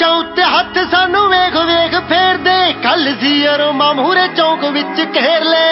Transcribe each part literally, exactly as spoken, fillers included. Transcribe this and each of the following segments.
ਮੁੱਛਾਂ ਉੱਤੇ ਹੱਥ ਸਾਨੂੰ ਵੇਖ ਵੇਖ ਫੇਰਦੇ, ਕੱਲ ਸੀ ਯਾਰੋ ਮਾਮੂਰੇ ਚੌਂਕ ਵਿੱਚ ਘੇਰ ਲੈ।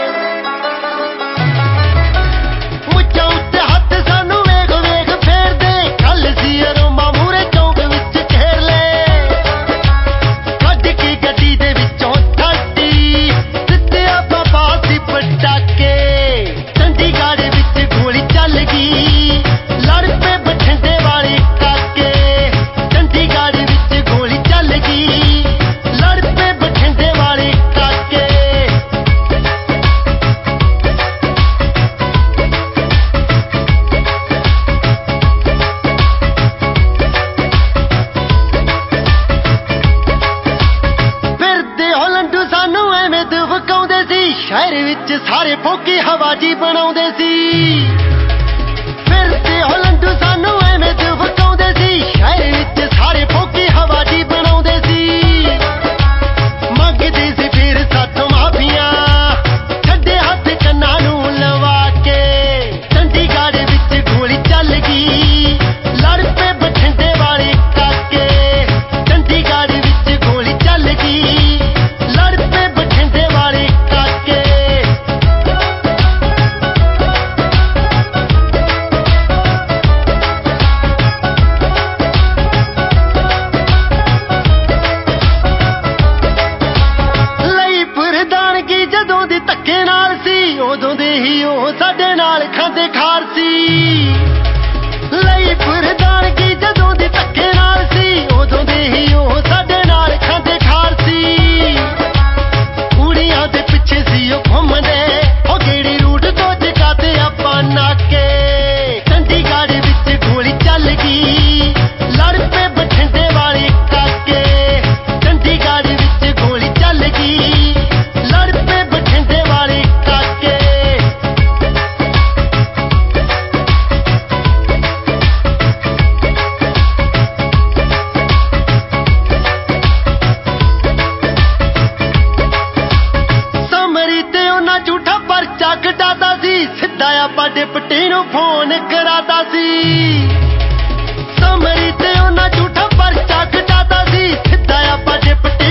ਮੁੱਛਾਂ ਉੱਤੇ ਹੱਥ ਸਾਨੂੰ ਵੇਖ ਵੇਖ ਫੇਰਦੇ, ਕੱਲ ਸੀ ਯਾਰੋ ਮਾਮੂਰੇ ਚੌਂਕ ਵਿੱਚ ਘੇਰ ਲੈ। ਕੱਢ ਕੇ ਗੱਡੀ ਦੇ ਵਿੱਚੋਂ ਠਾਟੀ ਦਿੱਤੇ ਆਪਾਂ ਬਾਸੀ ਪਟਾਕੇ, ਚੰਡੀਗੜ੍ਹ ਵਿੱਚ ਗੋਲੀ ਚੱਲ ਗਈ, ਲੜ ਪਏ ਬਠਿੰਡੇ ਵਾਲੇ ਕਾਕੇ। ਚੰਡੀਗੜ੍ਹ ਵਿੱਚ ਗੋਲੀ ਚੱਲ ਗਈ, ਲੜ ਪਏ ਬਠਿੰਡੇ ਵਾਲੇ ਕਾਕੇ। ਫਿਰਦੇ ਹੋ ਲੰਡੂ ਸਾਨੂੰ ਐਵੇਂ ਦਵਕਾਉਂਦੇ ਸੀ, ਸ਼ਹਿਰ ਵਿੱਚ ਸਾਰੇ ਫੋਕੀ ਹਵਾਜੀ ਬਣਾਉਂਦੇ ਸੀ। ਫਿਰਦੇ ਹੋ ਲੰਡੂ ਸਾਨੂੰ ਐਵੇਂ ਦਵਕਾਉਂਦੇ ਸੀ, ਸ਼ਹਿਰ ਵਿੱਚ ਸਾਰੇ ਫੋਕੀ ਹਵਾਜੀ ਬਣਾਉਂਦੇ ਸੀ। ਮੰਗਦੇ ਸੀ ਫਿਰ ਸਾਥੋਂ ਮਾਫੀਆਂ, ਛੱਡੇ ਹੱਥ ਕੰਨਾਂ ਨੂੰ ਲਵਾ ਕੇ। ਚੰਡੀਗੜ੍ਹ ਵਿੱਚ ਗੋਲੀ ਚੱਲ ਗਈ, ਲੜ ਪਏ ਬਠਿੰਡੇ ਵਾਲੇ ਕਾਕੇ। ਚੰਡੀਗੜ੍ਹ ਵਿੱਚ ਗੋਲੀ ਚੱਲ ਗਈ, ਲੜ ਪਏ ਬਠਿੰਡੇ ਵਾਲੇ ਕਾਕੇ। ਲਈ ਪ੍ਰਧਾਨਗੀ ਜਦੋਂ ਦੀ ਧੱਕੇ ਨਾਲ ਸੀ, ਉਦੋਂ ਦੇ ਹੀ ਉਹ ਸਾਡੇ ਨਾਲ ਖਾਂਦੇ ਖਾਰ ਸੀ। ਲਈ ਪ੍ਰਧਾਨਗੀ ਜਦੋਂ ਦੀ ਧੱਕੇ ਨਾਲ ਸੀ, ਉਦੋਂ ਦੇ ਹੀ ਉਹ ਸਾਡੇ ਨਾਲ ਖਾਂਦੇ ਖਾਰ ਸੀ। ਕੁੜੀਆਂ ਦੇ ਪਿੱਛੇ ਸੀ ਉਹ ਘੁੰਮਦੇ, ਉਹ ਕਿਹੜੀ ਰੂਟ ਤੋਂ ਜਗਾਤੇ ਆਪਾਂ ਨਾਕੇ। ਚੰਡੀਗੜ੍ਹ ਵਿੱਚ ਗੋਲੀ ਚੱਲ ਗਈ, ਲੜ ਪਏ ਬਠਿੰਡੇ ਵਾਲੇ ਕਾਕੇ। ਚੰਡੀਗੜ੍ਹ ਵਿੱਚ ਗੋਲੀ ਚੱਲ ਗਈ, ਲੜ ਪਏ ਬਠਿੰਡੇ ਵਾਲੇ ਕਾਕੇ। ਸਮਰੀ ਤੇ ਉਹਨਾਂ ਝੂਠਾ ਪਰਚਾ ਕਟਾਤਾ ਸੀ, ਸਿੱਧਾ ਆਪਾਂ ਡਿਪਟੀ ਨੂੰ ਫੋਨ ਕਰਾਤਾ ਸੀ। ਸਮਰੀ ਤੇ ਉਹਨਾਂ ਝੂਠਾ ਪਰਚਾ ਕਟਾਤਾ ਸੀ, ਸਿੱਧਾ ਆਪਾਂ ਡਿਪਟੀ